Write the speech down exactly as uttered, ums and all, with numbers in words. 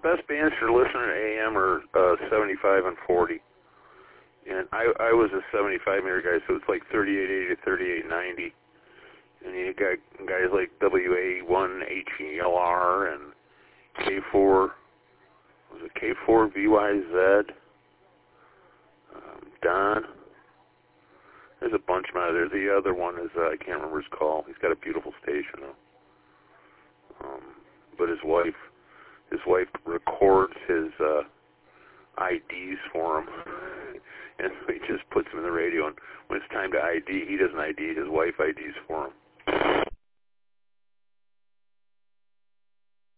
best bands for listening to A M are uh, seventy-five and forty. And I I was a seventy-five meter guy, so it's like thirty-eight eighty to thirty-eight ninety. And you got guys like W A one H E L R and K four, was it K four V Y Z? Um, Don. There's a bunch of them out there. The other one is, uh, I can't remember his call. He's got a beautiful station, though. Um, but his wife, his wife records his uh, I Ds for him. And he just puts them in the radio, and when it's time to I D, he doesn't I D, his wife I Ds for him.